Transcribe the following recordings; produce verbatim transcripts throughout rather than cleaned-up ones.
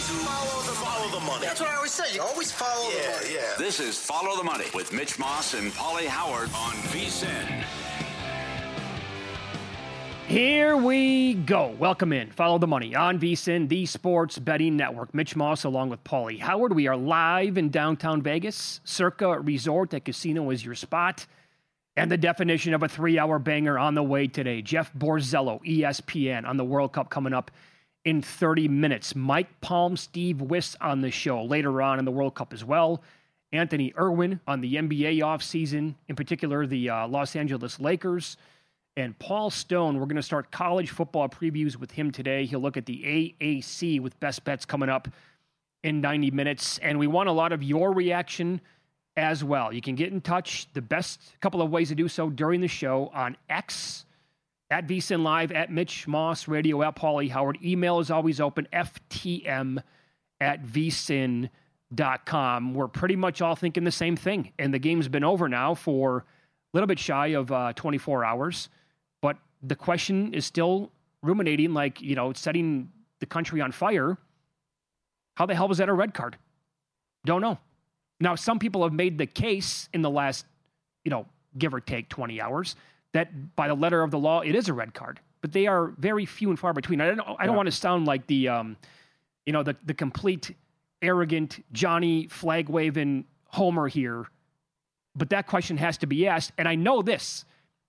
Follow the, follow the money. That's what I always say. You always follow yeah, the money. Yeah. This is Follow the Money with Mitch Moss and Paulie Howard on VSiN. Here we go. Welcome in. Follow the Money on VSiN, the Sports Betting Network. Mitch Moss along with Paulie Howard. We are live in downtown Vegas. Circa Resort and Casino is your spot. And the definition of a three-hour banger on the way today. Jeff Borzello, E S P N, on the World Cup coming up in thirty minutes. Mike Palm, Steve Wiss on the show later on in the World Cup as well. Anthony Irwin on the N B A offseason, in particular the uh, Los Angeles Lakers. And Paul Stone, we're going to start college football previews with him today. He'll look at the A A C with best bets coming up in ninety minutes. And we want a lot of your reaction as well. You can get in touch. The best couple of ways to do so during the show on X, at VSiN Live, at Mitch Moss Radio, at Paulie Howard. Email is always open, F T M at V S I N dot com. We're pretty much all thinking the same thing. And the game's been over now for a little bit shy of uh, twenty-four hours. But the question is still ruminating, like, you know, setting the country on fire. How the hell was that a red card? Don't know. Now, some people have made the case in the last, you know, give or take twenty hours, that by the letter of the law, it is a red card. But they are very few and far between. I don't, I don't yeah. want to sound like the, um, you know, the, the complete arrogant Johnny flag-waving homer here. But that question has to be asked. And I know this.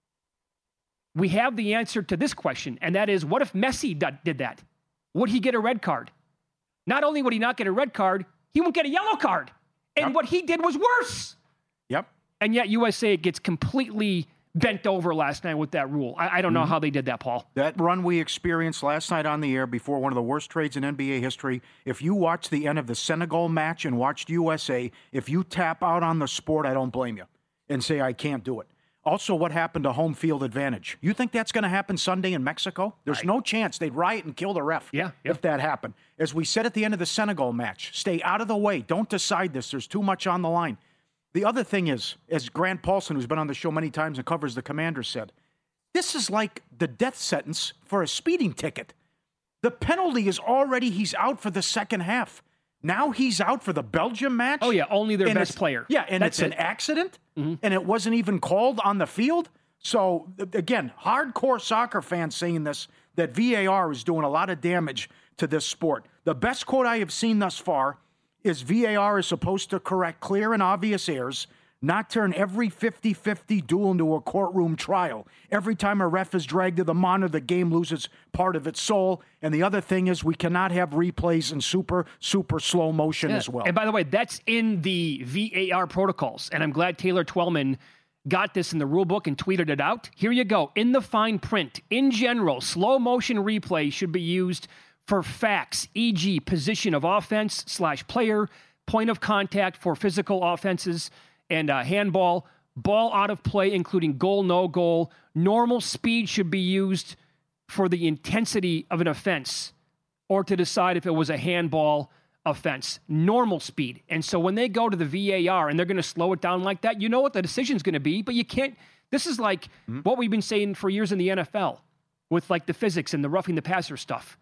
We have the answer to this question, and that is, what if Messi d- did that? Would he get a red card? Not only would he not get a red card, he won't get a yellow card. And yep. what he did was worse. Yep. And yet U S A gets completely bent over last night with that rule. I, I don't mm-hmm. know how they did that, Paul. That run we experienced last night on the air before one of the worst trades in N B A history. If you watched the end of the Senegal match and watched U S A, if you tap out on the sport, I don't blame you and say I can't do it. Also, what happened to home field advantage? You think that's going to happen Sunday in Mexico? There's right. no chance. They'd riot and kill the ref yeah, yeah. if that happened. As we said at the end of the Senegal match, stay out of the way. Don't decide this. There's too much on the line. The other thing is, as Grant Paulson, who's been on the show many times and covers the Commanders, said, this is like the death sentence for a speeding ticket. The penalty is already, he's out for the second half. Now he's out for the Belgium match. Oh, yeah, only their best player. Yeah, and That's it's it. an accident, mm-hmm. and it wasn't even called on the field. So, again, hardcore soccer fans saying this, that V A R is doing a lot of damage to this sport. The best quote I have seen thus far is V A R is supposed to correct clear and obvious errors, not turn every fifty-fifty duel into a courtroom trial. Every time a ref is dragged to the monitor, the game loses part of its soul. And the other thing is we cannot have replays in super, super slow motion yeah. as well. And by the way, that's in the V A R protocols. And I'm glad Taylor Twellman got this in the rule book and tweeted it out. Here you go. In the fine print, in general, slow motion replay should be used for facts, for example, position of offense slash player, point of contact for physical offenses, and uh, handball, ball out of play, including goal, no goal. Normal speed should be used for the intensity of an offense or to decide if it was a handball offense. Normal speed. And so when they go to the V A R and they're going to slow it down like that, you know what the decision's going to be, but you can't. This is like mm-hmm. what we've been saying for years in the N F L with like the physics and the roughing the passer stuff.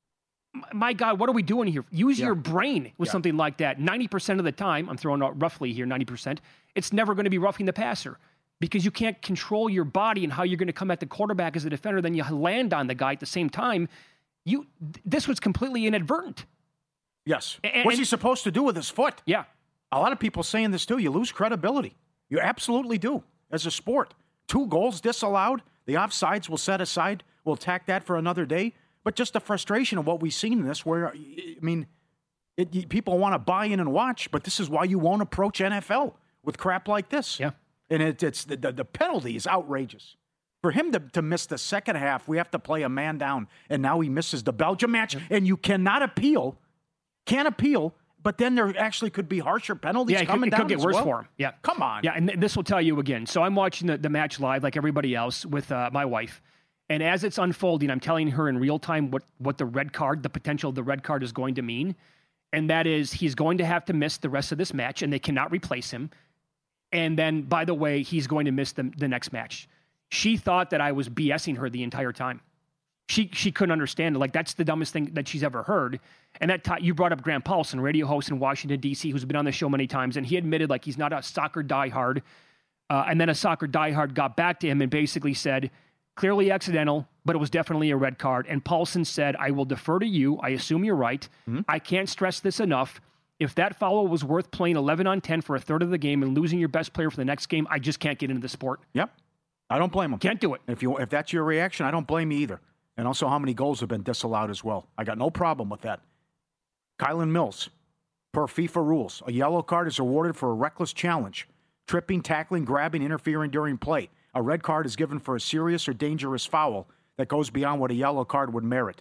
My God, what are we doing here? Use yeah. your brain with yeah. something like that. ninety percent of the time, I'm throwing out roughly here, ninety percent, it's never going to be roughing the passer because you can't control your body and how you're going to come at the quarterback as a defender, then you land on the guy at the same time. You, this was completely inadvertent. Yes. And, What's he supposed to do with his foot? Yeah. A lot of people saying this too. You lose credibility. You absolutely do as a sport. Two goals disallowed. The offsides will set aside. We'll attack that for another day. But just the frustration of what we've seen in this where, I mean, it, people want to buy in and watch, but this is why you won't approach N F L with crap like this. Yeah. And it, it's the, the, the penalty is outrageous. For him to, to miss the second half, we have to play a man down. And now he misses the Belgium match. Yeah. And you cannot appeal. Can't appeal, but then there actually could be harsher penalties yeah, it coming could, it down. It could get worse well. for him. Yeah. Come on. Yeah, and th- this will tell you again. So I'm watching the, the match live like everybody else with uh, my wife. And as it's unfolding, I'm telling her in real time what, what the red card, the potential of the red card is going to mean. And that is he's going to have to miss the rest of this match, and they cannot replace him. And then, by the way, he's going to miss the, the next match. She thought that I was BSing her the entire time. She she couldn't understand it. Like, that's the dumbest thing that she's ever heard. And that t- you brought up Grant Paulson, radio host in Washington, D C, who's been on the show many times, and he admitted, like, he's not a soccer diehard. Uh, and then a soccer diehard got back to him and basically said, clearly accidental, but it was definitely a red card. And Paulson said, I will defer to you. I assume you're right. Mm-hmm. I can't stress this enough. If that foul was worth playing eleven on ten for a third of the game and losing your best player for the next game, I just can't get into the sport. Yep. I don't blame him. Can't do it. If you if that's your reaction, I don't blame you either. And also how many goals have been disallowed as well. I got no problem with that. Kylan Mills, per FIFA rules, a yellow card is awarded for a reckless challenge, tripping, tackling, grabbing, interfering during play. A red card is given for a serious or dangerous foul that goes beyond what a yellow card would merit.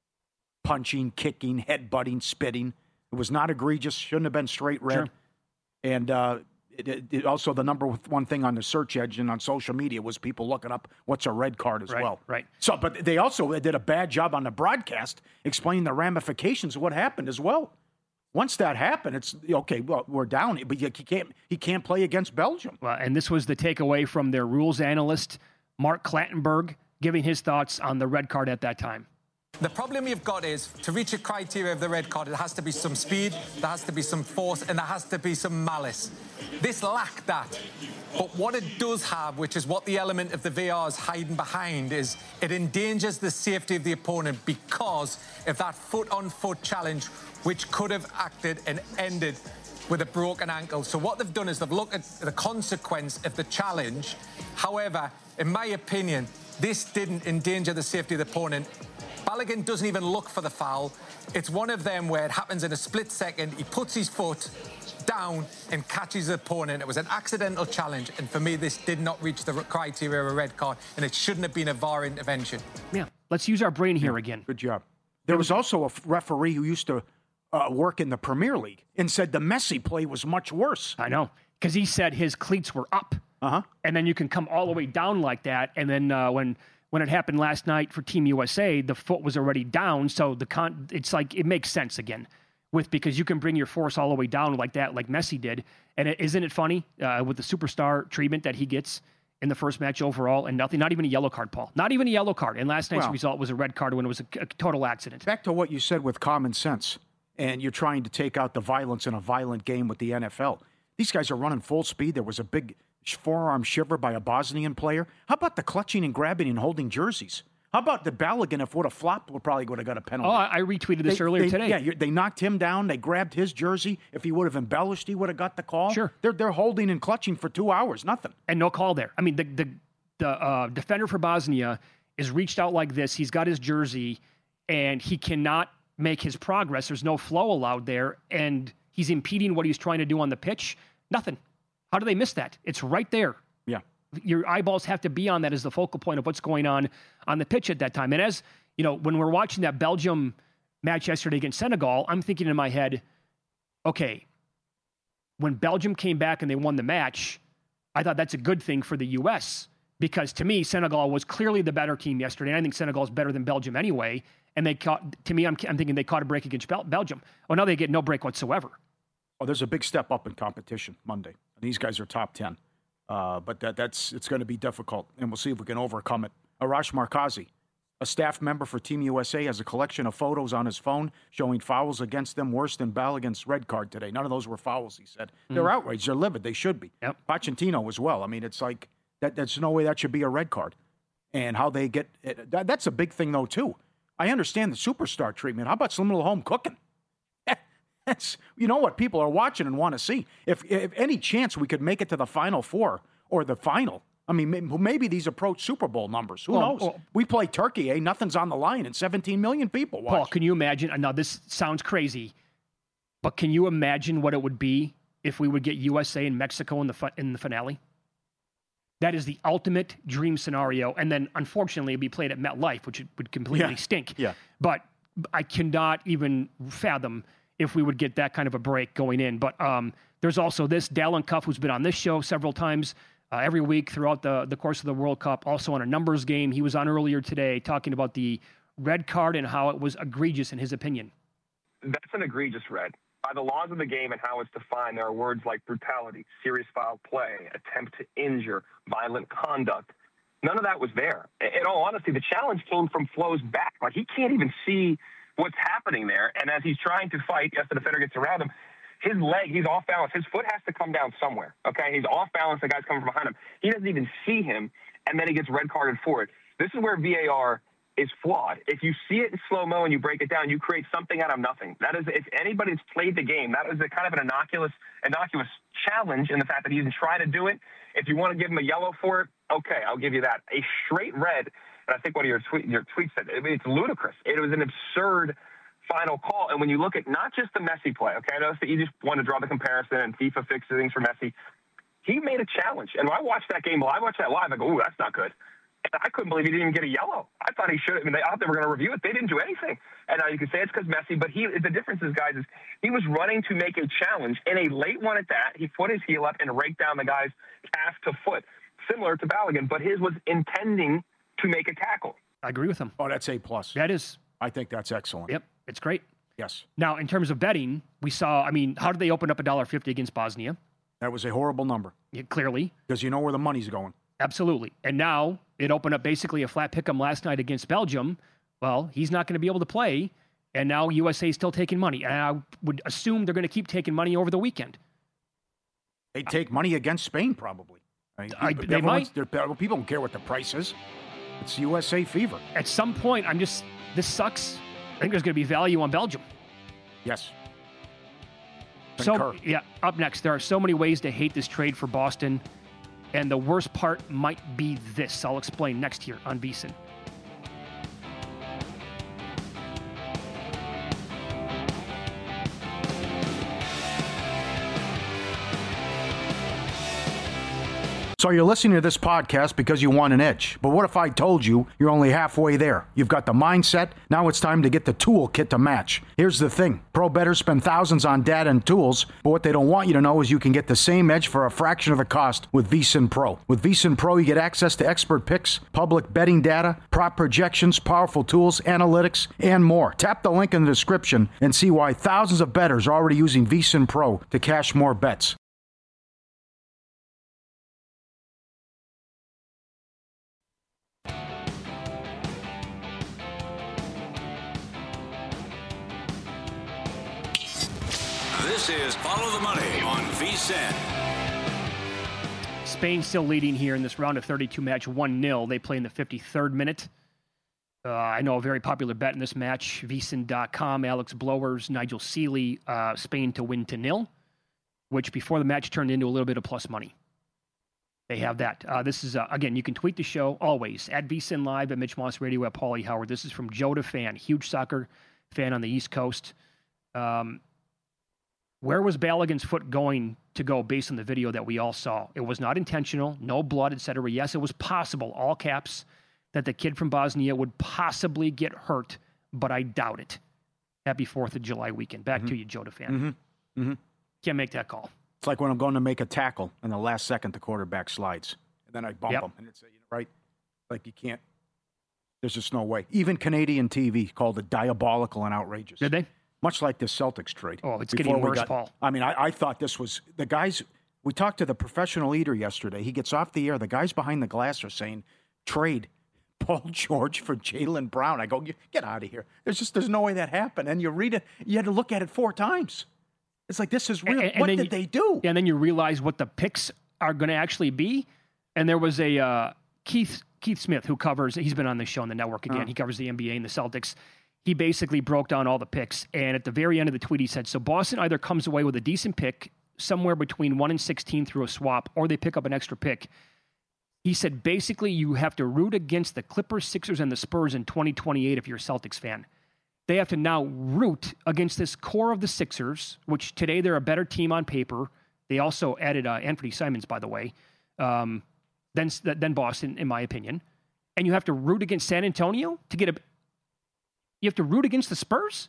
Punching, kicking, headbutting, spitting. It was not egregious, shouldn't have been straight red. Sure. And uh, it, it, it also the number one thing on the search engine on social media was people looking up what's a red card as right, well. Right. So, but they also did a bad job on the broadcast explaining the ramifications of what happened as well. Once that happened, it's okay. Well, we're down, but you can't. He can't play against Belgium. Well, and this was the takeaway from their rules analyst, Mark Clattenburg, giving his thoughts on the red card at that time. The problem you've got is, to reach a criteria of the red card, it has to be some speed, there has to be some force, and there has to be some malice. This lacked that. But what it does have, which is what the element of the V R is hiding behind, is it endangers the safety of the opponent because of that foot-on-foot challenge, which could have acted and ended with a broken ankle. So what they've done is they've looked at the consequence of the challenge. However, in my opinion, this didn't endanger the safety of the opponent. Balogun doesn't even look for the foul. It's one of them where it happens in a split second. He puts his foot down and catches the opponent. It was an accidental challenge, and for me, this did not reach the criteria of a red card, and it shouldn't have been a V A R intervention. Yeah, let's use our brain here again. Good job. There was also a referee who used to uh, work in the Premier League and said the Messi play was much worse. I know, because he said his cleats were up, uh-huh. and then you can come all the way down like that, and then uh, when... When it happened last night for Team U S A, the foot was already down, so the con- it's like it makes sense again, with because you can bring your force all the way down like that, like Messi did. And it, isn't it funny uh, with the superstar treatment that he gets in the first match overall, and nothing, not even a yellow card, Paul, not even a yellow card. And last night's well, result was a red card when it was a, a total accident. Back to what you said with common sense, and you're trying to take out the violence in a violent game with the N F L. These guys are running full speed. There was a big forearm shiver by a Bosnian player. How about the clutching and grabbing and holding jerseys? How about the Balogun, if would have flopped, would probably would have got a penalty. Oh, I retweeted this they, earlier they, today. Yeah, they knocked him down. They grabbed his jersey. If he would have embellished, he would have got the call. Sure. They're, they're holding and clutching for two hours, nothing. And no call there. I mean, the, the, the uh, defender for Bosnia is reached out like this. He's got his jersey, and he cannot make his progress. There's no flow allowed there, and he's impeding what he's trying to do on the pitch. Nothing. How do they miss that? It's right there. Yeah. Your eyeballs have to be on that as the focal point of what's going on on the pitch at that time. And as, you know, when we're watching that Belgium match yesterday against Senegal, I'm thinking in my head, okay, when Belgium came back and they won the match, I thought that's a good thing for the U S because to me, Senegal was clearly the better team yesterday. And I think Senegal is better than Belgium anyway. And they caught, to me, I'm, I'm thinking they caught a break against Bel- Belgium. Well, now they get no break whatsoever. Oh, there's a big step up in competition Monday. These guys are top ten. Uh, but that, that's it's going to be difficult, and we'll see if we can overcome it. Arash Markazi, a staff member for Team U S A, has a collection of photos on his phone showing fouls against them worse than Balogun's red card today. None of those were fouls, he said. Mm. They're outraged. They're livid. They should be. Yep. Pochettino as well. I mean, it's like that. There's no way that should be a red card. And how they get it, that, that's a big thing, though, too. I understand the superstar treatment. How about some little home cooking? That's, you know what people are watching and want to see. If, if any chance we could make it to the Final Four or the final, I mean, maybe these approach Super Bowl numbers. Who well, knows? Well, we play Turkey, eh? Nothing's on the line, and seventeen million people watch. Paul, can you imagine? Now, this sounds crazy, but can you imagine what it would be if we would get U S A and Mexico in the in the finale? That is the ultimate dream scenario. And then, unfortunately, it'd be played at MetLife, which would completely yeah. stink. Yeah. But I cannot even fathom if we would get that kind of a break going in. But um, there's also this, Dallin Cuff, who's been on this show several times uh, every week throughout the, the course of the World Cup, also on a numbers game. He was on earlier today talking about the red card and how it was egregious in his opinion. That's an egregious red. By the laws of the game and how it's defined, there are words like brutality, serious foul play, attempt to injure, violent conduct. None of that was there. In all honesty, the challenge came from Flo's back. Like, he can't even see what's happening there. And as he's trying to fight, as the defender gets around him, his leg, he's off balance. His foot has to come down somewhere, okay? He's off balance. The guy's coming from behind him. He doesn't even see him, and then he gets red carded for it. This is where V A R is flawed. If you see it in slow-mo and you break it down, you create something out of nothing. That is, if anybody's played the game, that is a kind of an innocuous, innocuous challenge in the fact that he didn't try to do it. If you want to give him a yellow for it, okay, I'll give you that. A straight red, and I think one of your, tweet, your tweets said, I mean, it's ludicrous. It was an absurd final call. And when you look at not just the Messi play, okay, I know it's the easiest one to draw the comparison, and FIFA fixes things for Messi. He made a challenge. And when I watched that game live, I watched that live, I go, ooh, that's not good. And I couldn't believe he didn't even get a yellow. I thought he should have. I mean, they, I thought they were going to review it. They didn't do anything. And uh, you can say it's because Messi, but he, the difference is, guys, is he was running to make a challenge, and a late one at that. He put his heel up and raked down the guy's calf to foot, similar to Balogun, but his was intending to make a tackle. I agree with him. Oh, that's A plus. That is. I think that's excellent. Yep, it's great. Yes. Now, in terms of betting, we saw, I mean, how did they open up one dollar fifty against Bosnia? That was a horrible number. Yeah, clearly. Because you know where the money's going. Absolutely. And now it opened up basically a flat pick 'em last night against Belgium. Well, he's not going to be able to play, and now U S A is still taking money. And I would assume they're going to keep taking money over the weekend. They take money against Spain, probably. I mean, I, they might. People don't care what the price is. It's U S A fever. At some point, I'm just, this sucks. I think there's going to be value on Belgium. Yes. So, yeah, up next, there are so many ways to hate this trade for Boston, and the worst part might be this. I'll explain next here on VSiN. So you're listening to this podcast because you want an edge. But what if I told you you're only halfway there? You've got the mindset. Now it's time to get the toolkit to match. Here's the thing. Pro bettors spend thousands on data and tools, but what they don't want you to know is you can get the same edge for a fraction of the cost with VSiN Pro. With VSiN Pro, you get access to expert picks, public betting data, prop projections, powerful tools, analytics, and more. Tap the link in the description and see why thousands of bettors are already using VSiN Pro to cash more bets. This is Follow the Money on VSiN. Spain still leading here in this round of thirty-two match, one nil. They play in the fifty-third minute. Uh, I know a very popular bet in this match, V S I N dot com, Alex Blowers, Nigel Seeley, uh, Spain to win to nil, which before the match turned into a little bit of plus money. They have that. Uh, this is, uh, again, you can tweet the show always at VSiN Live, at Mitch Moss Radio, at Paulie Howard. This is from Joe DeFan, huge soccer fan on the East Coast. Um, Where was Balogun's foot going to go based on the video that we all saw? It was not intentional, no blood, et cetera. Yes, it was possible, all caps, that the kid from Bosnia would possibly get hurt, but I doubt it. Happy fourth of July weekend. Back mm-hmm. to you, Joe DeFan. Mm-hmm. Mm-hmm. Can't make that call. It's like when I'm going to make a tackle, and the last second the quarterback slides. And then I bump yep. him. And it's, right? Like you can't. There's just no way. Even Canadian T V called it diabolical and outrageous. Did they? Much like this Celtics trade. Oh, it's getting worse, got, Paul. I mean, I, I thought this was the guys. We talked to the professional eater yesterday. He gets off the air. The guys behind the glass are saying, trade Paul George for Jaylen Brown. I go, get out of here. There's just there's no way that happened. And you read it. You had to look at it four times. It's like, this is real. And, and what did you, they do? And then you realize what the picks are going to actually be. And there was a uh, Keith Keith Smith who covers. He's been on this show on the network again. Uh-huh. He covers the N B A and the Celtics. He basically broke down all the picks, and at the very end of the tweet, he said, so Boston either comes away with a decent pick, somewhere between one and sixteen through a swap, or they pick up an extra pick. He said, basically, you have to root against the Clippers, Sixers, and the Spurs in twenty twenty-eight if you're a Celtics fan. They have to now root against this core of the Sixers, which today they're a better team on paper. They also added uh, Anthony Simons, by the way, um, than, than Boston, in my opinion. And you have to root against San Antonio to get a... You have to root against the Spurs?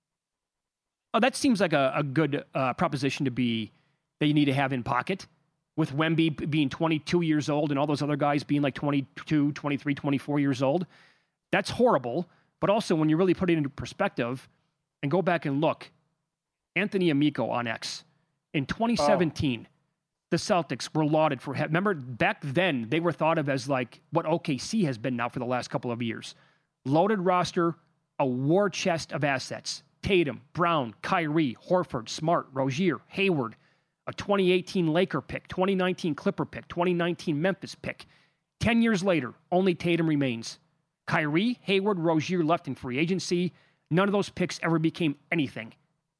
Oh, that seems like a, a good uh, proposition to be that you need to have in pocket, with Wemby being twenty-two years old and all those other guys being like twenty-two, twenty-three, twenty-four years old. That's horrible. But also, when you really put it into perspective and go back and look, Anthony Amico on X in twenty seventeen, oh. the Celtics were lauded for, remember, back then, they were thought of as like what O K C has been now for the last couple of years. Loaded roster, a war chest of assets. Tatum, Brown, Kyrie, Horford, Smart, Rozier, Hayward, a twenty eighteen Laker pick, twenty nineteen Clipper pick, twenty nineteen Memphis pick. Ten years later, only Tatum remains. Kyrie, Hayward, Rozier left in free agency. None of those picks ever became anything.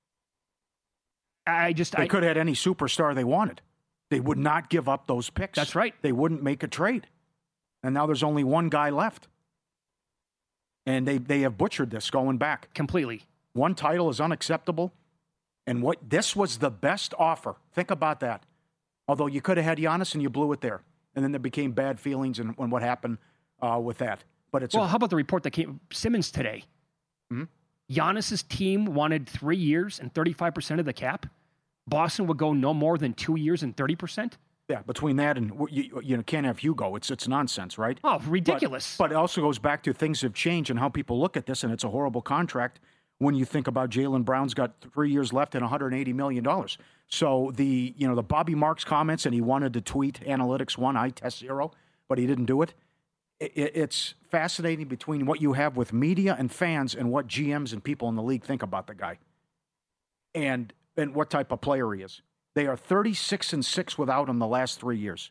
I just... They I, could have had any superstar they wanted. They would not give up those picks. That's right. They wouldn't make a trade. And now there's only one guy left. And they, they have butchered this going back. Completely. One title is unacceptable. And what this was the best offer. Think about that. Although you could have had Giannis and you blew it there. And then there became bad feelings and, and what happened uh, with that. But it's Well, a, how about the report that came Simmons today? Hmm? Giannis's team wanted three years and thirty-five percent of the cap. Boston would go no more than two years and thirty percent. Yeah, between that and you, you know, can't have Hugo. It's it's nonsense, right? Oh, ridiculous. But, but it also goes back to things have changed and how people look at this, and it's a horrible contract when you think about Jaylen Brown's got three years left and one hundred eighty million dollars. So the you know the Bobby Marks comments, and he wanted to tweet analytics one, I test zero, but he didn't do it. it. It's fascinating between what you have with media and fans and what G Ms and people in the league think about the guy, and and what type of player he is. They are thirty-six and six without him the last three years.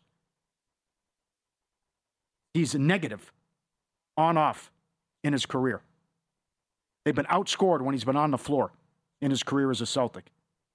He's negative, on off, in his career. They've been outscored when he's been on the floor in his career as a Celtic.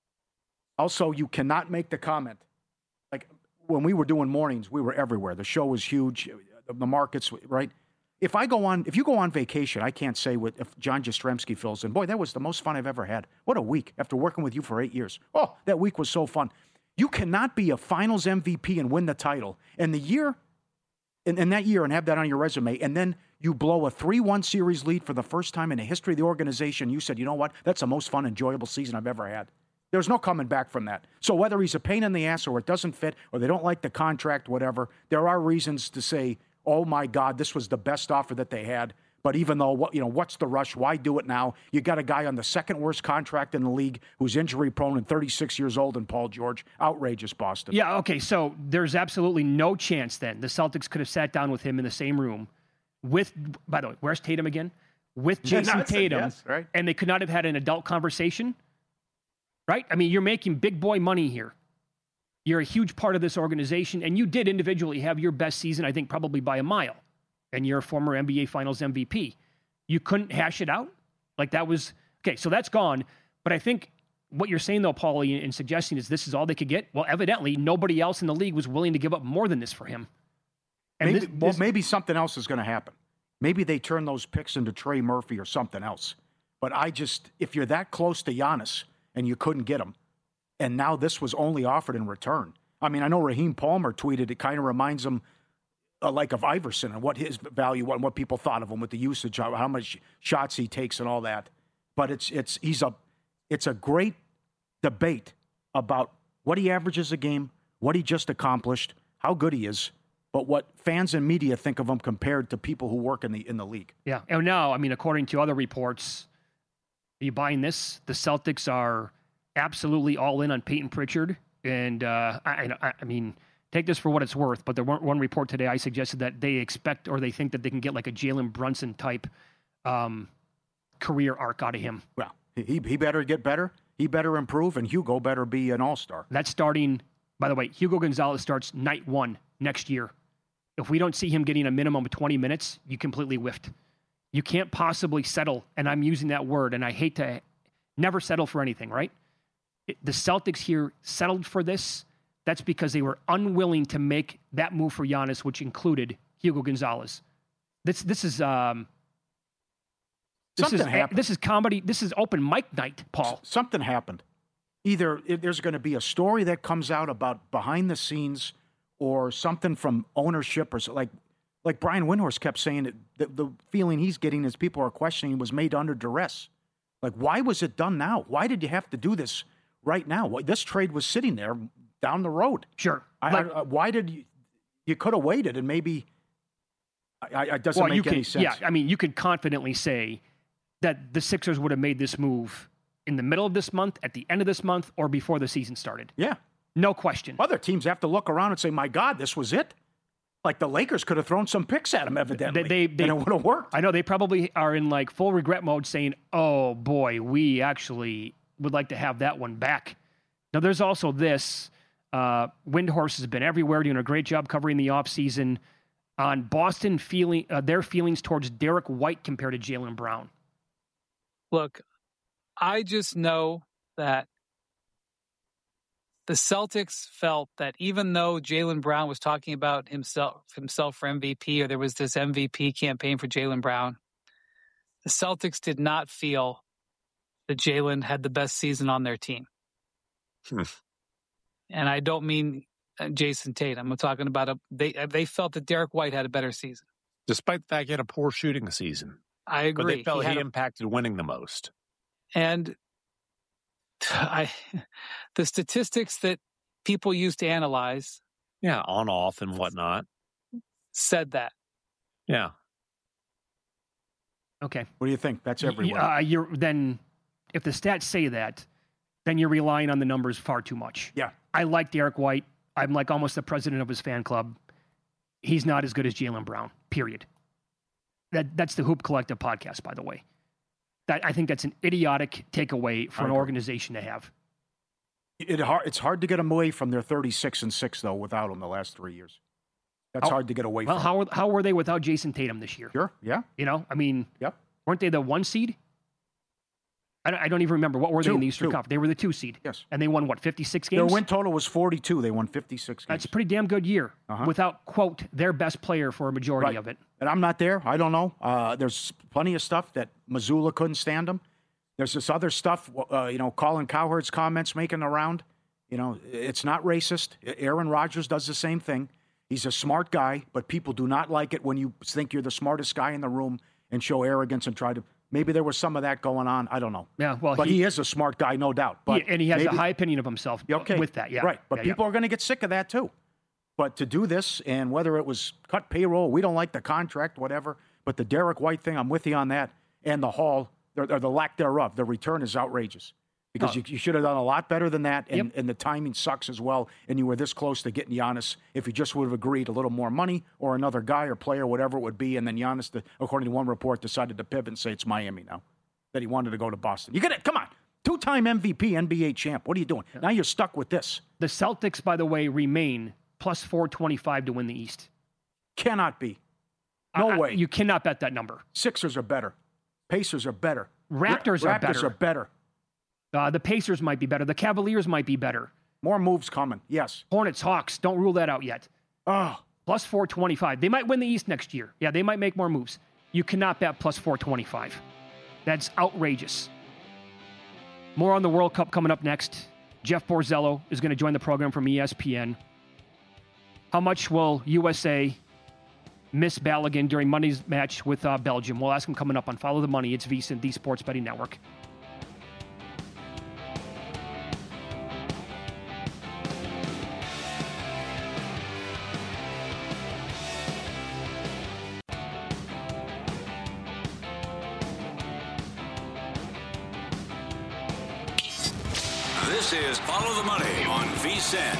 Also, you cannot make the comment. Like, when we were doing mornings, we were everywhere. The show was huge. The markets, right? If I go on, if you go on vacation, I can't say what if John Jastrzemski fills in. Boy, that was the most fun I've ever had. What a week after working with you for eight years. Oh, that week was so fun. You cannot be a Finals M V P and win the title, and the year, in, in that year, and have that on your resume, and then you blow a three one series lead for the first time in the history of the organization. You said, you know what? That's the most fun, enjoyable season I've ever had. There's no coming back from that. So whether he's a pain in the ass or it doesn't fit or they don't like the contract, whatever, there are reasons to say, oh, my God, this was the best offer that they had. But even though, what you know, what's the rush? Why do it now? You got a guy on the second worst contract in the league who's injury prone and thirty-six years old and Paul George. Outrageous, Boston. Yeah, okay, so there's absolutely no chance then the Celtics could have sat down with him in the same room with, by the way, where's Tatum again? With Jason Yeah, Tatum, yes, right. And they could not have had an adult conversation, right? I mean, you're making big boy money here. You're a huge part of this organization, and you did individually have your best season, I think, probably by a mile. And you're a former N B A Finals M V P. You couldn't hash it out? Like that was, okay, so that's gone. But I think what you're saying, though, Paulie, and suggesting is this is all they could get. Well, evidently, nobody else in the league was willing to give up more than this for him. And maybe, this, well, this, maybe something else is going to happen. Maybe they turn those picks into Trey Murphy or something else. But I just, if you're that close to Giannis and you couldn't get him, and now this was only offered in return. I mean, I know Raheem Palmer tweeted, it kind of reminds him uh, like of Iverson and what his value was and what people thought of him with the usage, how, how much shots he takes and all that. But it's it's he's a it's a great debate about what he averages a game, what he just accomplished, how good he is, but what fans and media think of him compared to people who work in the in the league. Yeah, and now, I mean, according to other reports, are you buying this? The Celtics are absolutely all in on Peyton Pritchard. And, uh, I, I, I mean, take this for what it's worth, but there weren't one report today I suggested that they expect or they think that they can get like a Jalen Brunson type um, career arc out of him. Well, he he better get better. He better improve, and Hugo better be an all-star. That's starting, by the way, Hugo Gonzalez starts night one next year. If we don't see him getting a minimum of twenty minutes, you completely whiffed. You can't possibly settle, and I'm using that word, and I hate to never settle for anything, right? The Celtics here settled for this. That's because they were unwilling to make that move for Giannis, which included Hugo Gonzalez. This this is um, this Something is happened. this is comedy. This is open mic night, Paul. Something happened. Either there's going to be a story that comes out about behind the scenes, or something from ownership, or so, like like Brian Windhorst kept saying that the, the feeling he's getting as people are questioning was made under duress. Like, why was it done now? Why did you have to do this right now? This trade was sitting there down the road. Sure. I, Like, I, why did you? You could have waited, and maybe I, I, it doesn't well, make you any can, sense. Yeah, I mean, you could confidently say that the Sixers would have made this move in the middle of this month, at the end of this month, or before the season started. Yeah. No question. Other teams have to look around and say, my God, this was it? Like the Lakers could have thrown some picks at him, evidently, they, they, they, and it would have worked. I know they probably are in like full regret mode saying, oh, boy, we actually would like to have that one back. Now, there's also this. Uh, Windhorse has been everywhere, doing a great job covering the offseason on Boston feeling uh, their feelings towards Derek White compared to Jaylen Brown. Look, I just know that the Celtics felt that even though Jaylen Brown was talking about himself himself for M V P, or there was this M V P campaign for Jaylen Brown, the Celtics did not feel that Jaylen had the best season on their team. Hmm. And I don't mean Jason Tatum. I'm talking about a, they they felt that Derek White had a better season, despite the fact he had a poor shooting season. I agree. But they felt he, he a, impacted winning the most. And I, the statistics that people use to analyze, yeah, on, off, and whatnot, said that. Yeah. Okay. What do you think? That's everywhere. Uh, you're then, if the stats say that, then you're relying on the numbers far too much. Yeah. I like Derek White. I'm like almost the president of his fan club. He's not as good as Jaylen Brown, period. That That's the Hoop Collective podcast, by the way. That I think that's an idiotic takeaway for an organization to have. It, it's hard to get them away from their thirty-six and six, though, without them the last three years. That's how, hard to get away well, from. Well, how, how were they without Jason Tatum this year? Sure, yeah. You know, I mean, yep. weren't they the one seed? I don't, I don't even remember. What were two, they in the Eastern two. Conference? They were the two seed. Yes. And they won, what, fifty-six games? Their win total was forty-two. They won fifty-six games. That's a pretty damn good year uh-huh. without, quote, their best player for a majority right. of it. And I'm not there. I don't know. Uh, there's plenty of stuff that Missoula couldn't stand them. There's this other stuff, uh, you know, Colin Cowherd's comments making around. You know, it's not racist. Aaron Rodgers does the same thing. He's a smart guy, but people do not like it when you think you're the smartest guy in the room and show arrogance and try to. Maybe there was some of that going on. I don't know. Yeah, well, but he, he is a smart guy, no doubt. But he, and he has maybe, a high opinion of himself okay, with that. Yeah, right. But yeah, people yeah. are going to get sick of that too. But to do this, and whether it was cut payroll, we don't like the contract, whatever. But the Derek White thing, I'm with you on that. And the Hall, or the lack thereof, the return is outrageous. Because oh. you, you should have done a lot better than that, and, yep. and the timing sucks as well. And you were this close to getting Giannis if you just would have agreed a little more money or another guy or player, whatever it would be. And then Giannis, the, according to one report, decided to pivot and say it's Miami now, that he wanted to go to Boston. You get it? Come on. Two-time M V P, N B A champ. What are you doing? Yeah. Now you're stuck with this. The Celtics, by the way, remain plus four twenty-five to win the East. Cannot be. No I, way. You cannot bet that number. Sixers are better. Pacers are better. Raptors Ra- are better. Raptors are better. Uh, the Pacers might be better. The Cavaliers might be better. More moves coming, yes. Hornets, Hawks, don't rule that out yet. Oh. Plus four twenty-five. They might win the East next year. Yeah, they might make more moves. You cannot bet plus four twenty-five. That's outrageous. More on the World Cup coming up next. Jeff Borzello is going to join the program from E S P N. How much will U S A miss Balogun during Monday's match with uh, Belgium? We'll ask him coming up on Follow the Money. It's VSiN, the Sports Betting Network. This is Follow the Money on VSiN.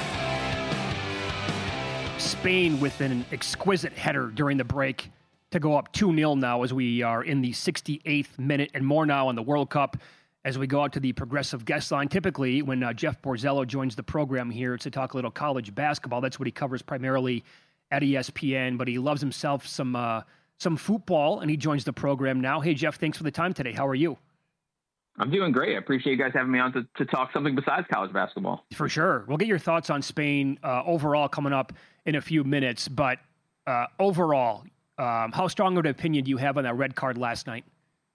Spain with an exquisite header during the break to go up two nil now as we are in the sixty-eighth minute and more now on the World Cup as we go out to the progressive guest line. Typically, when uh, Jeff Borzello joins the program here, it's to talk a little college basketball. That's what he covers primarily at E S P N, but he loves himself some uh, some football, and he joins the program now. Hey, Jeff, thanks for the time today. How are you? I'm doing great. I appreciate you guys having me on to, to talk something besides college basketball. For sure. We'll get your thoughts on Spain uh, overall coming up in a few minutes. But uh, overall, um, how strong of an opinion do you have on that red card last night?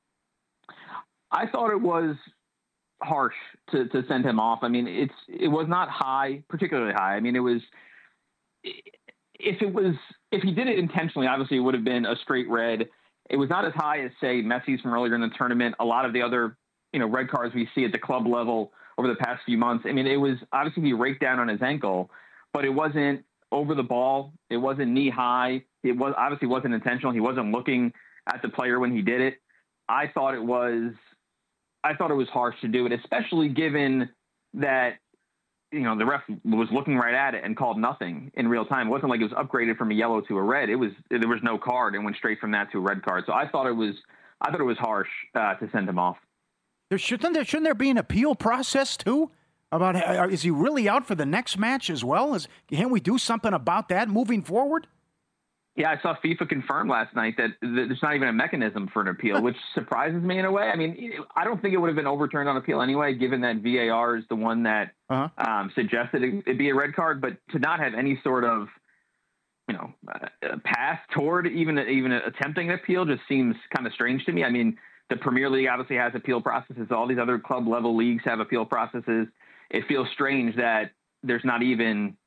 I thought it was harsh to, to send him off. I mean, it's it was not high, particularly high. I mean, it was if it was if he did it intentionally, obviously it would have been a straight red. It was not as high as, say, Messi's from earlier in the tournament. A lot of the other you know, red cards we see at the club level over the past few months. I mean, it was obviously he raked down on his ankle, but it wasn't over the ball. It wasn't knee high. It was obviously wasn't intentional. He wasn't looking at the player when he did it. I thought it was, I thought it was harsh to do it, especially given that you know, the ref was looking right at it and called nothing in real time. It wasn't like it was upgraded from a yellow to a red. It was, there was no card and went straight from that to a red card. So I thought it was, I thought it was harsh uh, to send him off. There shouldn't there shouldn't there be an appeal process too? About uh, is he really out for the next match as well? Is can't we do something about that moving forward? Yeah, I saw FIFA confirm last night that there's not even a mechanism for an appeal, which surprises me in a way. I mean, I don't think it would have been overturned on appeal anyway, given that V A R is the one that uh-huh. um, suggested it'd be a red card. But to not have any sort of, you know, uh, path toward even even attempting an appeal just seems kind of strange to me. I mean, the Premier League obviously has appeal processes. All these other club level leagues have appeal processes. It feels strange that there's not even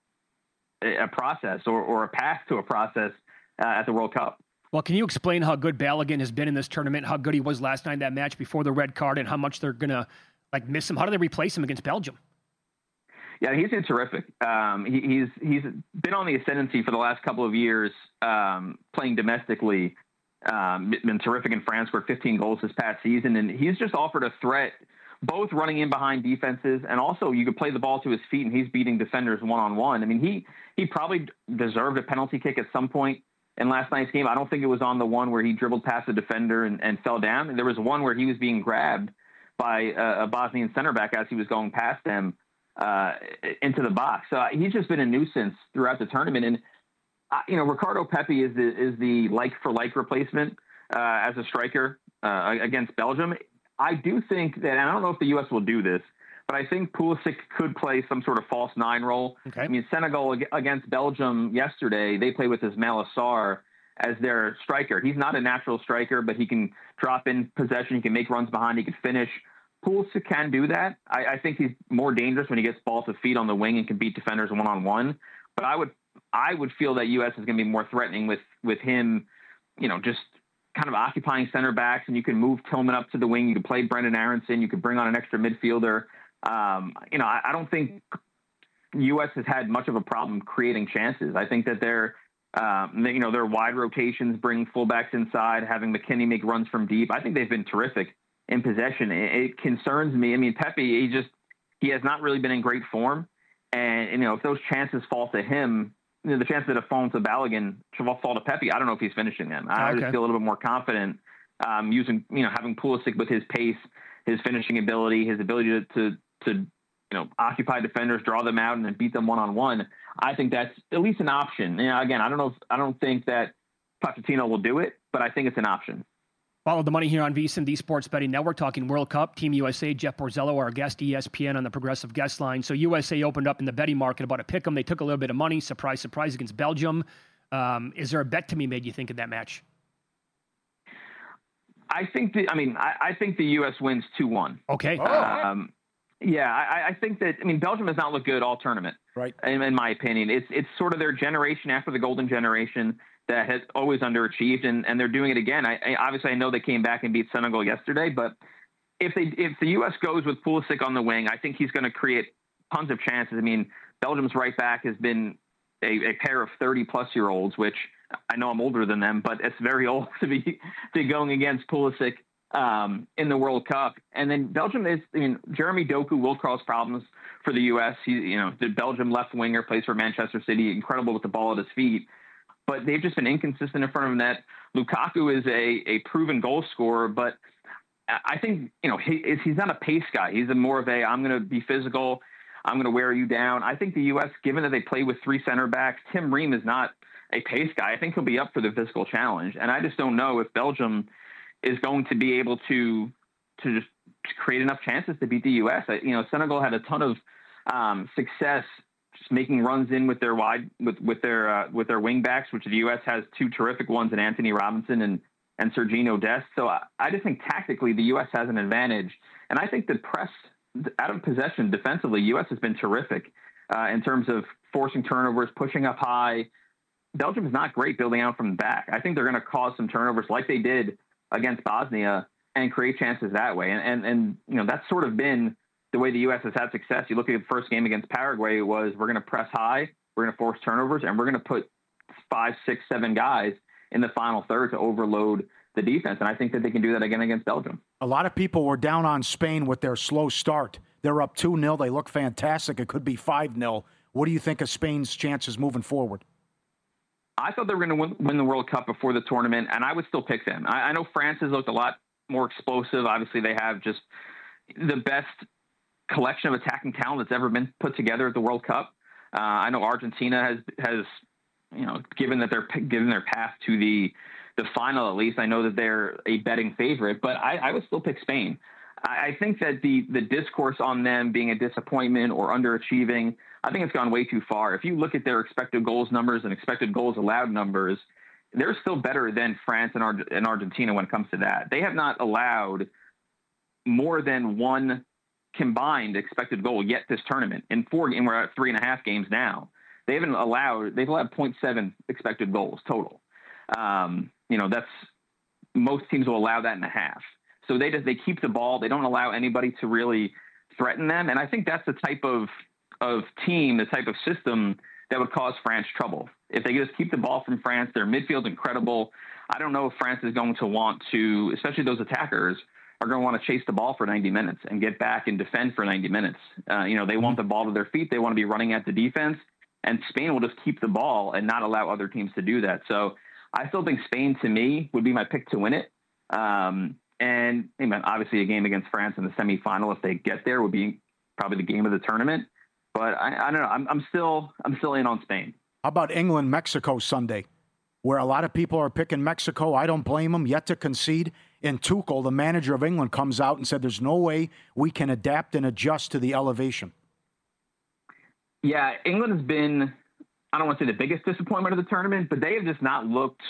a process or, or a path to a process uh, at the World Cup. Well, can you explain how good Balogun has been in this tournament, how good he was last night in that match before the red card, and how much they're going to like miss him? How do they replace him against Belgium? Yeah, he's been terrific. Um, he, he's he's been on the ascendancy for the last couple of years, um, playing domestically. Um, been terrific in France, scored fifteen goals this past season, and he's just offered a threat, both running in behind defenses, and also you could play the ball to his feet, and he's beating defenders one-on-one. I mean, he he probably deserved a penalty kick at some point in last night's game. I don't think it was on the one where he dribbled past a defender and, and fell down. And there was one where he was being grabbed by a, a Bosnian center back as he was going past them uh, into the box. So he's just been a nuisance throughout the tournament. And, uh, you know, Ricardo Pepi is the, is the like-for-like replacement uh, as a striker uh, against Belgium. I do think that, and I don't know if the U S will do this, but I think Pulisic could play some sort of false nine role. Okay. I mean, Senegal against Belgium yesterday, they played with Ismaila Sarr as their striker. He's not a natural striker, but he can drop in possession. He can make runs behind. He can finish. Pulisic can do that. I, I think he's more dangerous when he gets ball to feet on the wing and can beat defenders one-on-one. But I would I would feel that U S is going to be more threatening with, with him, you know, just kind of occupying center backs, and you can move Tillman up to the wing. You can play Brendan Aronson. You could bring on an extra midfielder. Um, you know, I, I don't think U S has had much of a problem creating chances. I think that they're, um, they, you know, their wide rotations, bring fullbacks inside, having McKennie make runs from deep. I think they've been terrific in possession. It, it concerns me. I mean, Pepi, he just, he has not really been in great form. And, you know, if those chances fall to him, you know, the chances that have fallen to Balogun should fall to Pepi. I don't know if he's finishing them. I okay. just feel a little bit more confident um, using, you know, having Pulisic with his pace, his finishing ability, his ability to, to, to, you know, occupy defenders, draw them out, and then beat them one-on-one. I think that's at least an option. You know, again, I don't know if, I don't think that Pochettino will do it, but I think it's an option. Follow the money here on VSiN, the Sports Betting Network, talking World Cup, Team U S A. Jeff Borzello, our guest, E S P N on the Progressive Guest Line. So U S A opened up in the betting market about a pick 'em. They took a little bit of money, surprise, surprise, against Belgium. Um, is there a bet to be made, you think, in that match? I think the, I mean, I, I think the U S wins two one. Okay. Um, yeah, I, I think that, I mean, Belgium has not looked good all tournament. Right. In, in my opinion, it's, it's sort of their generation after the golden generation that has always underachieved, and, and they're doing it again. I, I obviously I know they came back and beat Senegal yesterday, but if they, if the U S goes with Pulisic on the wing, I think he's going to create tons of chances. I mean, Belgium's right back has been a, a pair of thirty plus year olds, which I know I'm older than them, but it's very old to be, to be going against Pulisic um, in the World Cup. And then Belgium is, I mean, Jeremy Doku will cause problems for the U S. He, you know, the Belgium left winger, plays for Manchester City, incredible with the ball at his feet, but they've just been inconsistent in front of net. Lukaku is a, a proven goal scorer, but I think, you know, he, he's not a pace guy. He's a more of a, I'm going to be physical, I'm going to wear you down. I think the U S, given that they play with three center backs, Tim Ream is not a pace guy. I think he'll be up for the physical challenge. And I just don't know if Belgium is going to be able to, to just create enough chances to beat the U S. I, you know, Senegal had a ton of um, success just making runs in with their wide, with, with their, uh, with their wing backs, which the U S has two terrific ones in Anthony Robinson and, and Sergino Dest. So I, I just think tactically the U S has an advantage. And I think the press out of possession defensively, U S has been terrific uh, in terms of forcing turnovers, pushing up high. Belgium is not great building out from the back. I think they're going to cause some turnovers like they did against Bosnia and create chances that way. And, and, and, you know, that's sort of been the way the U S has had success. You look at the first game against Paraguay, it was, we're going to press high, we're going to force turnovers, and we're going to put five, six, seven guys in the final third to overload the defense. And I think that they can do that again against Belgium. A lot of people were down on Spain with their slow start They're up two nil. They look fantastic. It could be five nil. What do you think of Spain's chances moving forward? I thought they were going to win, win the World Cup before the tournament, and I would still pick them. I, I know France has looked a lot more explosive. Obviously, they have just the best collection of attacking talent that's ever been put together at the World Cup. Uh, I know Argentina has has you know given that they're given their path to the the final. At least I know that they're a betting favorite, but I, I would still pick Spain. I, I think that the the discourse on them being a disappointment or underachieving, I think it's gone way too far. If you look at their expected goals numbers and expected goals allowed numbers, they're still better than France and, Ar- and Argentina when it comes to that. They have not allowed more than one combined expected goal yet this tournament. In four, and we're at three and a half games now. They haven't allowed. They've allowed zero point seven expected goals total. Um, you know, that's most teams will allow that and a half. So they just they keep the ball. They don't allow anybody to really threaten them. And I think that's the type of of team, the type of system that would cause France trouble. If they just keep the ball from France, their midfield's incredible. I don't know if France is going to want to, especially those attackers, are going to want to chase the ball for ninety minutes and get back and defend for ninety minutes. Uh, you know, they want the ball to their feet. They want to be running at the defense, and Spain will just keep the ball and not allow other teams to do that. So I still think Spain, to me, would be my pick to win it. Um, and I mean, obviously a game against France in the semifinal, if they get there, would be probably the game of the tournament. But I, I don't know. I'm, I'm still I'm still in on Spain. How about England, Mexico Sunday, where a lot of people are picking Mexico? I don't blame them, yet to concede. And Tuchel, the manager of England, comes out and said there's no way we can adapt and adjust to the elevation. Yeah, England has been, I don't want to say the biggest disappointment of the tournament, but they have just not looked,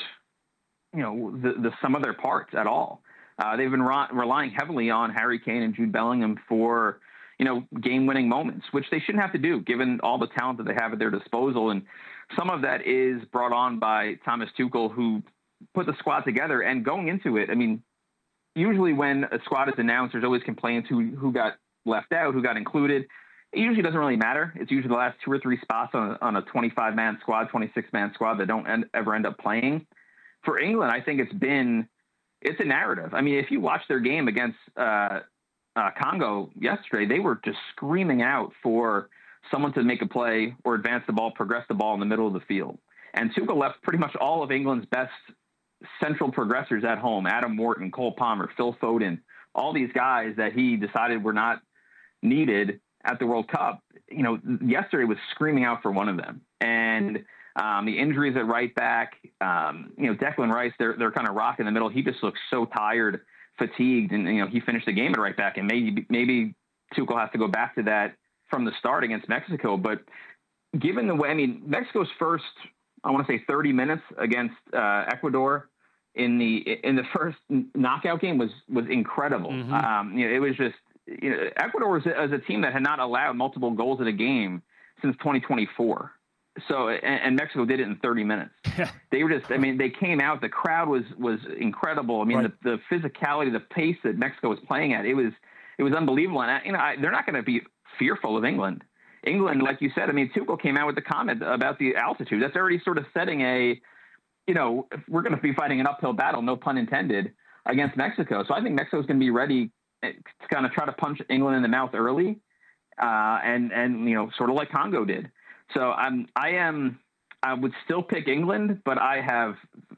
you know, the, the sum of their parts at all. Uh, they've been re- relying heavily on Harry Kane and Jude Bellingham for, you know, game-winning moments, which they shouldn't have to do given all the talent that they have at their disposal. And some of that is brought on by Thomas Tuchel, who put the squad together. And going into it, I mean, usually when a squad is announced, there's always complaints who who got left out, who got included. It usually doesn't really matter. It's usually the last two or three spots on a, on a twenty-five man squad, twenty-six man squad that don't end, ever end up playing. For England, I think it's been it's a narrative. I mean, if you watch their game against uh, uh, Congo yesterday, they were just screaming out for someone to make a play or advance the ball, progress the ball in the middle of the field. And Tuchel left pretty much all of England's best central progressors at home: Adam Wharton, Cole Palmer, Phil Foden, all these guys that he decided were not needed at the World Cup. You know, yesterday was screaming out for one of them. And um, the injuries at right back, um, you know, Declan Rice, they're, they're kind of rocking in the middle. He just looks so tired, fatigued. And, you know, he finished the game at right back, and maybe, maybe Tuchel has to go back to that from the start against Mexico. But given the way, I mean, Mexico's first, I want to say thirty minutes against uh, Ecuador in the, in the first knockout game was, was incredible. Mm-hmm. Um, you know, it was just, you know, Ecuador was a, was a team that had not allowed multiple goals in a game since twenty twenty-four. So, and, and Mexico did it in thirty minutes. They were just, I mean, they came out, the crowd was, was incredible. I mean, right. the, the physicality, the pace that Mexico was playing at, it was, it was unbelievable. And, I, you know, I, they're not going to be fearful of England. England, like you said, I mean, Tuchel came out with the comment about the altitude. That's already sort of setting a, you know, we're going to be fighting an uphill battle, no pun intended, against Mexico. So I think Mexico's going to be ready to kind of try to punch England in the mouth early, uh, and, and, you know, sort of like Congo did. So I'm, I am, I would still pick England, but I have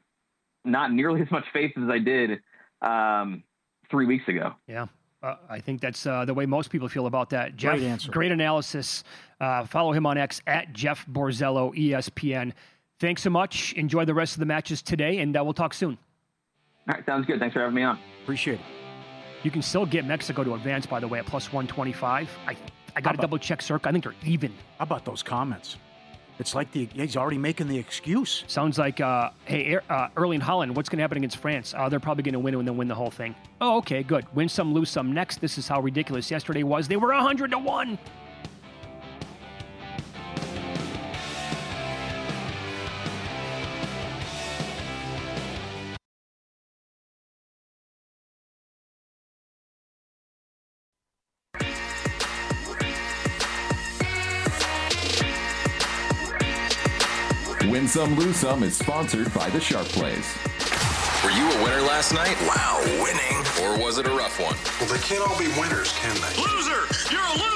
not nearly as much faith as I did um, three weeks ago. Yeah. Uh, I think that's uh, the way most people feel about that. Jeff, great answer. Great analysis. Uh, follow him on X at Jeff Borzello, E S P N. Thanks so much. Enjoy the rest of the matches today, and uh, we'll talk soon. All right. Sounds good. Thanks for having me on. Appreciate it. You can still get Mexico to advance, by the way, at plus one twenty-five. I I got to double check, Circa. I think they're even. How about those comments? It's like the he's already making the excuse. Sounds like, uh, hey, uh, Erling Haaland, what's going to happen against France? Uh, they're probably going to win and then win the whole thing. Oh, okay, good. Win some, lose some next. This is how ridiculous yesterday was. They were one hundred to one. Win Some, Lose Some is sponsored by the Sharp Plays. Were you a winner last night? Wow, winning. Or was it a rough one? Well, they can't all be winners, can they? Loser! You're a loser!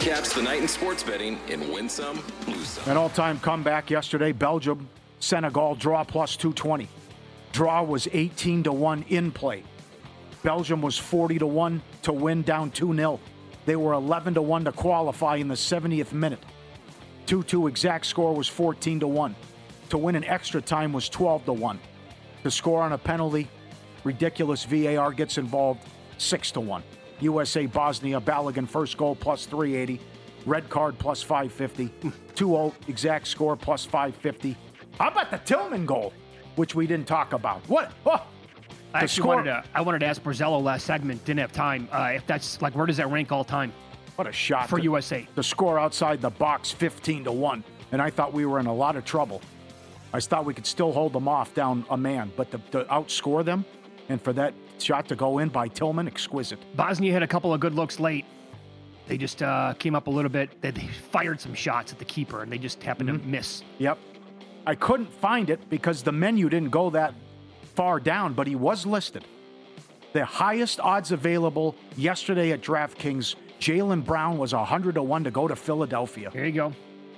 recaps the night in sports betting in Win Some, Lose Some. An all-time comeback yesterday. Belgium, Senegal, draw plus two twenty. Draw was eighteen to one in play. Belgium was forty to one to win, down two nil. They were eleven to one to qualify in the seventieth minute. two two exact score was fourteen to one. To win in extra time was twelve to one. To score on a penalty, ridiculous V A R gets involved, six to one. U S A Bosnia, Balogun first goal plus three eighty. Red card plus five fifty. two oh exact score plus five fifty. How about the Tillman goal, which we didn't talk about? What? Oh, I actually score- wanted to, I wanted to ask Borzello last segment, didn't have time. Uh, if that's like, where does that rank all time? What a shot for to, U S A. The score outside the box, fifteen to one. And I thought we were in a lot of trouble. I thought we could still hold them off down a man, but to, to outscore them and for that shot to go in by Tillman, exquisite. Bosnia had a couple of good looks late. They just uh, came up a little bit. They, they fired some shots at the keeper, and they just happened Mm-hmm. to miss. Yep. I couldn't find it because the menu didn't go that far down, but he was listed. The highest odds available yesterday at DraftKings, Jaylen Brown was one hundred to one to go to Philadelphia. There you go.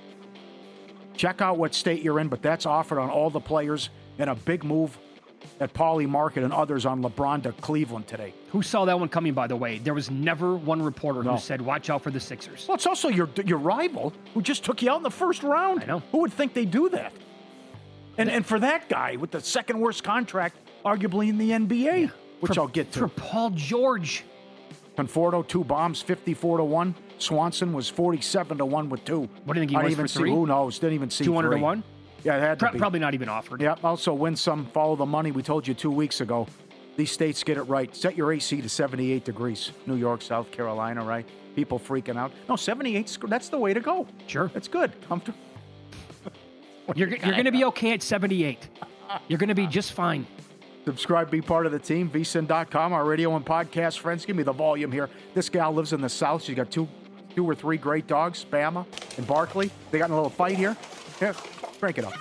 Check out what state you're in, but that's offered on all the players, and a big move at Pauly Market and others on LeBron to Cleveland today. Who saw that one coming, by the way? There was never one reporter No. who said, watch out for the Sixers. Well, it's also your your rival who just took you out in the first round. I know. Who would think they do that? And and for that guy with the second worst contract, arguably in the N B A, yeah. which for, I'll get to. For Paul George. Conforto, two bombs, fifty-four to one. Swanson was forty-seven to one with two. What do you think he I was didn't even for see, three? Who knows? Didn't even see two hundred to three. one? Yeah, it had to Pro- be. Probably not even offered. Yeah, also win some, follow the money. We told you two weeks ago. These states get it right. Set your A C to seventy-eight degrees. New York, South Carolina, right? People freaking out. No, seventy-eight, that's the way to go. Sure. That's good. Comfortable. You're, you're going to be okay at seventy-eight. You're going to be just fine. Subscribe, be part of the team. V S I N dot com, our radio and podcast friends. Give me the volume here. This gal lives in the South. She's got two two or three great dogs, Bama and Barkley. They got in a little fight here. Here, crank it up.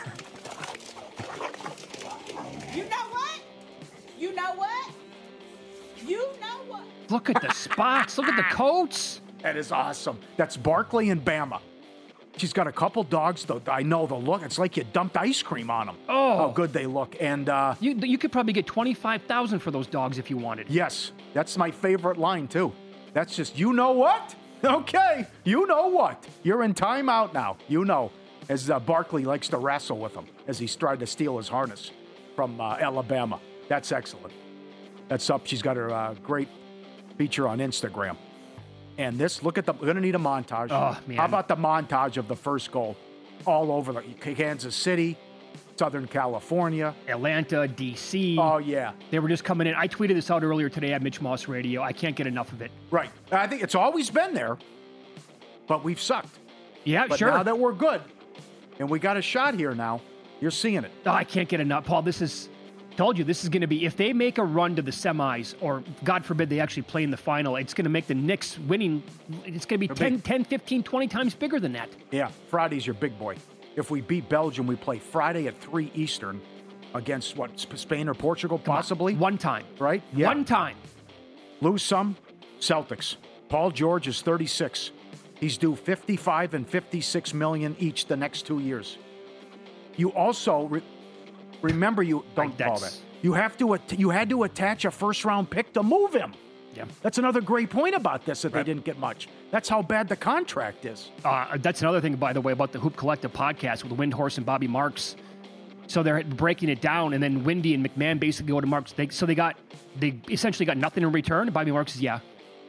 You know what? You know what? You know what? Look at the spots. Look at the coats. That is awesome. That's Barkley and Bama. She's got a couple dogs, though. I know the look. It's like you dumped ice cream on them. Oh. How good they look. And uh, you you could probably get twenty-five thousand dollars for those dogs if you wanted. Yes. That's my favorite line, too. That's just, you know what? Okay. You know what? You're in timeout now. You know. As uh, Barkley likes to wrestle with him as he's tried to steal his harness from uh, Alabama. That's excellent. That's up. She's got her uh, great feature on Instagram. And this, look at the, we're going to need a montage. Oh, man. How about the montage of the first goal? All over the Kansas City, Southern California, Atlanta, D C. Oh, yeah. They were just coming in. I tweeted this out earlier today at Mitch Moss Radio. I can't get enough of it. Right. I think it's always been there, but we've sucked. Yeah, but sure. now that we're good, and we got a shot here now, you're seeing it. Oh, I can't get enough. Paul, this is, told you, this is going to be, if they make a run to the semis, or God forbid they actually play in the final, it's going to make the Knicks winning, it's going to be ten, ten, fifteen, twenty times bigger than that. Yeah, Friday's your big boy. If we beat Belgium, we play Friday at three Eastern against, what, Spain or Portugal, possibly? One time. Right? Yeah. One time. Lose some, Celtics. Paul George is thirty-six. He's due fifty-five and fifty-six million each the next two years. You also re- remember you don't Like call that's- that. You have to at- you had to attach a first round pick to move him. Yeah. That's another great point about this that Right. they didn't get much. That's how bad the contract is. Uh, that's another thing, by the way, about the Hoop Collective podcast with Windhorse and Bobby Marks. So they're breaking it down, and then Wendy and McMahon basically go to Marks. They, so they got, they essentially got nothing in return. And Bobby Marks says, yeah.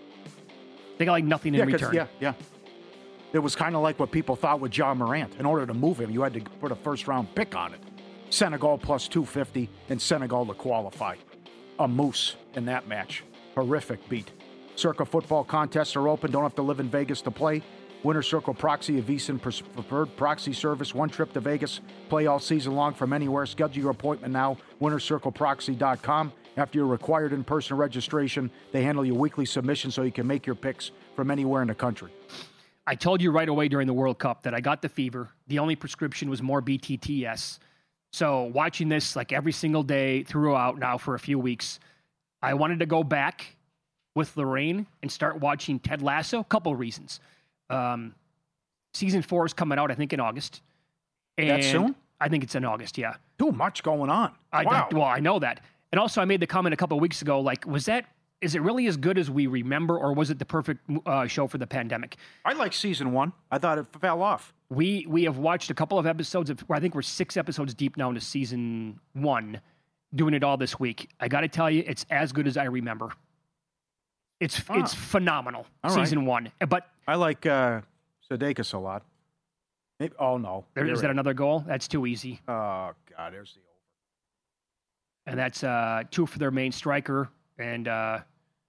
They got like nothing in yeah, 'cause- return. yeah, yeah. It was kind of like what people thought with John Morant. In order to move him, you had to put a first round pick on it. Senegal plus two fifty, and Senegal to qualify. A moose in that match. Horrific beat. Circa football contests are open. Don't have to live in Vegas to play. Winner Circle Proxy, a V S I N preferred proxy service. One trip to Vegas. Play all season long from anywhere. Schedule your appointment now. winner circle proxy dot com. After your required in-person registration, they handle your weekly submission so you can make your picks from anywhere in the country. I told you right away during the World Cup that I got the fever. The only prescription was more B T T S. So watching this like every single day throughout now for a few weeks, I wanted to go back with Lorraine and start watching Ted Lasso. A couple reasons. Um, season four is coming out, I think, in August. And That soon? I think it's in August, yeah. Too much going on. I, wow. Well, I know that. And also, I made the comment a couple of weeks ago, like, was that, is it really as good as we remember, or was it the perfect uh, show for the pandemic? I like season one. I thought it fell off. We we have watched a couple of episodes of, I think we're six episodes deep now into season one, doing it all this week. I got to tell you, it's as good as I remember. It's Ah. it's phenomenal, All right. season one. But I like uh, Sudeikis a lot. Maybe, oh, no. there, You're is that right. another goal? That's too easy. Oh, God, there's the And that's uh, two for their main striker. And uh,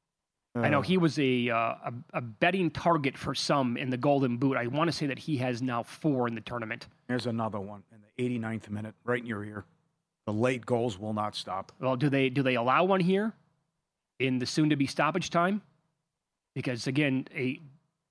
I know Uh. he was a, uh, a a betting target for some in the Golden Boot. I want to say that he has now four in the tournament. There's another one in the eighty-ninth minute, right in your ear. The late goals will not stop. Well, do they do they allow one here in the soon-to-be stoppage time? Because again, a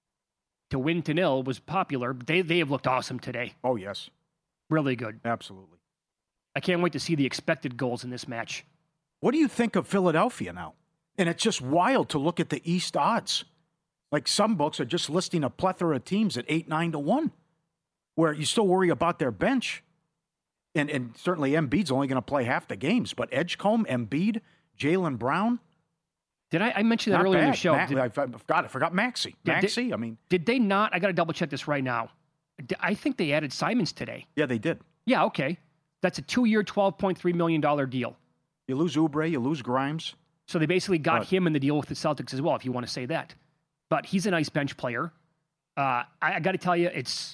to win to nil was popular. But they they have looked awesome today. Oh, yes. Really good. Absolutely. I can't wait to see the expected goals in this match. What do you think of Philadelphia now? And it's just wild to look at the East odds. Like some books are just listing a plethora of teams at eight, nine to one, where you still worry about their bench. And and certainly Embiid's only going to play half the games, but Edgecombe, Embiid, Jaylen Brown. Did I, I mentioned that Not earlier in the bad. show? Ma- Did- I forgot. I forgot Maxey. Did- Maxey. did- I mean, Did they not? I got to double check this right now. D- I think they added Simons today. yeah, they did. Yeah, okay. That's a two-year, twelve point three million dollars deal. You lose Oubre, you lose Grimes. So they basically got But- him in the deal with the Celtics as well, if you want to say that. But he's a nice bench player. Uh, I, I got to tell you, it's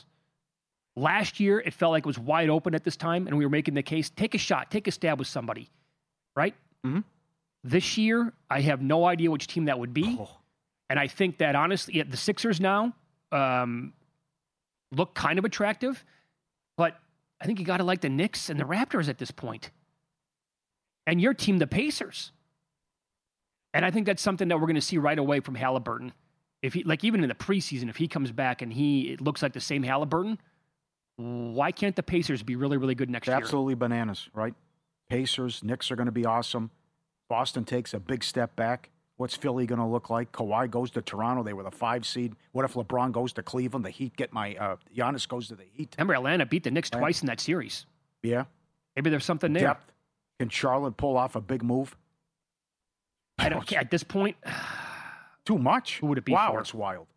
last year it felt like it was wide open at this time, and we were making the case: take a shot, take a stab with somebody, right? Mm-hmm. This year, I have no idea which team that would be, Oh. and I think that honestly, yeah, the Sixers now um, look kind of attractive, but I think you got to like the Knicks and the Raptors at this point, and your team, the Pacers. And I think that's something that we're going to see right away from Halliburton. If he, like even in the preseason, if he comes back and he it looks like the same Halliburton, why can't the Pacers be really, really good next year? Absolutely bananas, right? Pacers, Knicks are going to be awesome. Boston takes a big step back. What's Philly going to look like? Kawhi goes to Toronto. They were the five seed. What if LeBron goes to Cleveland? The Heat get my uh, Giannis goes to the Heat. Remember, Atlanta beat the Knicks Right. twice in that series. Yeah. Maybe there's something there. Depth. Can Charlotte pull off a big move? I don't care. At this point, Too much. Who would it be Wow, for? it's wild.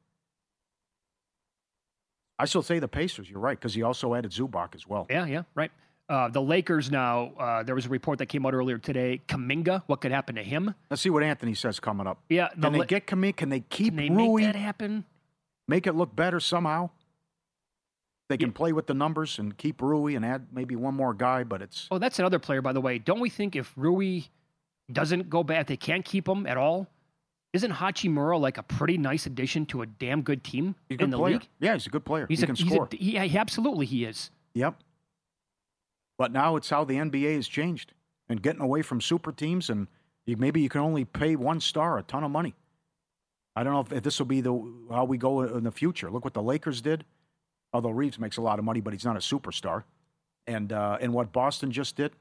I still say the Pacers. You're right, because he also added Zubac as well. yeah, yeah, right. Uh, the Lakers now, uh, there was a report that came out earlier today. Kaminga, what could happen to him? Let's see what Anthony says coming up. Yeah, the Can they La- get Kaminga? Can they keep Can they Rui? make that happen? Make it look better somehow? They can play with the numbers and keep Rui and add maybe one more guy, but it's Oh, that's another player, by the way. Don't we think if Rui doesn't go back, they can't keep him at all? Isn't Hachimura like a pretty nice addition to a damn good team he's a good in the player. league? Yeah, he's a good player. He's he a, can he's score. A, he, he- absolutely, he is. Yep. But now it's how the N B A has changed and getting away from super teams, and you, maybe you can only pay one star a ton of money. I don't know if, if this will be the how we go in the future. Look what the Lakers did. Although Reeves makes a lot of money, but he's not a superstar. And uh, and what Boston just did.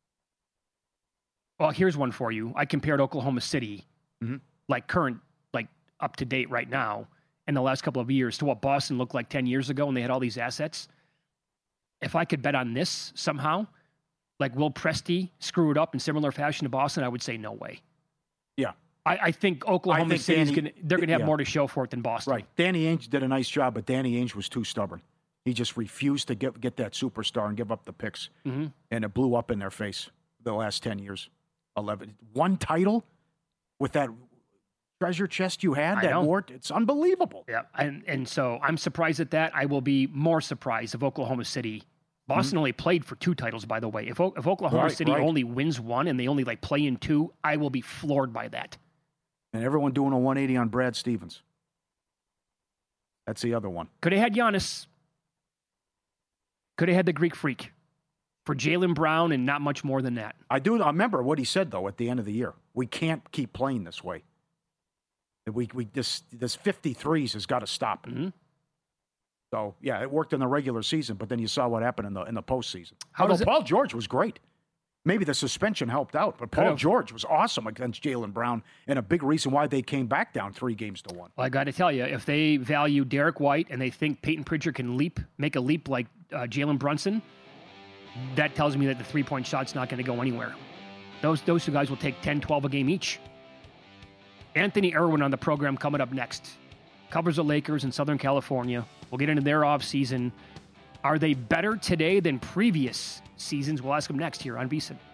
Well, here's one for you. I compared Oklahoma City, Mhm. like current, like up to date right now, in the last couple of years to what Boston looked like ten years ago when they had all these assets. If I could bet on this somehow, like will Presti screw it up in similar fashion to Boston, I would say no way. Yeah. I, I think Oklahoma think City's Danny- gonna they're gonna have yeah. more to show for it than Boston. Right. Danny Ainge did a nice job, but Danny Ainge was too stubborn. He just refused to get, get that superstar and give up the picks. Mhm. And it blew up in their face the last ten years. eleven. One title with that treasure chest you had, I that know. wart. It's unbelievable. Yeah, and and so I'm surprised at that. I will be more surprised if Oklahoma City. Boston only played for two titles, by the way. If O- if Oklahoma Right, City right. only wins one and they only like play in two, I will be floored by that. And everyone doing a one eighty on Brad Stevens. That's the other one. Could have had Giannis. Could have had the Greek Freak for Jaylen Brown and not much more than that. I do I remember what he said, though, at the end of the year. We can't keep playing this way. We, we, this, this fifty-threes has got to stop. Mhm. So, yeah, it worked in the regular season, but then you saw what happened in the in the postseason. How Although does it- Paul George was great. maybe the suspension helped out, but Paul Could've. George was awesome against Jaylen Brown, and a big reason why they came back down three games to one. Well, I got to tell you, if they value Derek White and they think Peyton Pritchard can leap, make a leap like uh, Jalen Brunson, that tells me that the three-point shot's not going to go anywhere. Those those two guys will take ten, twelve a game each. Anthony Irwin on the program coming up next. Covers the Lakers in Southern California. We'll get into their offseason. Are they better today than previous seasons? We'll ask him next here on VSiN.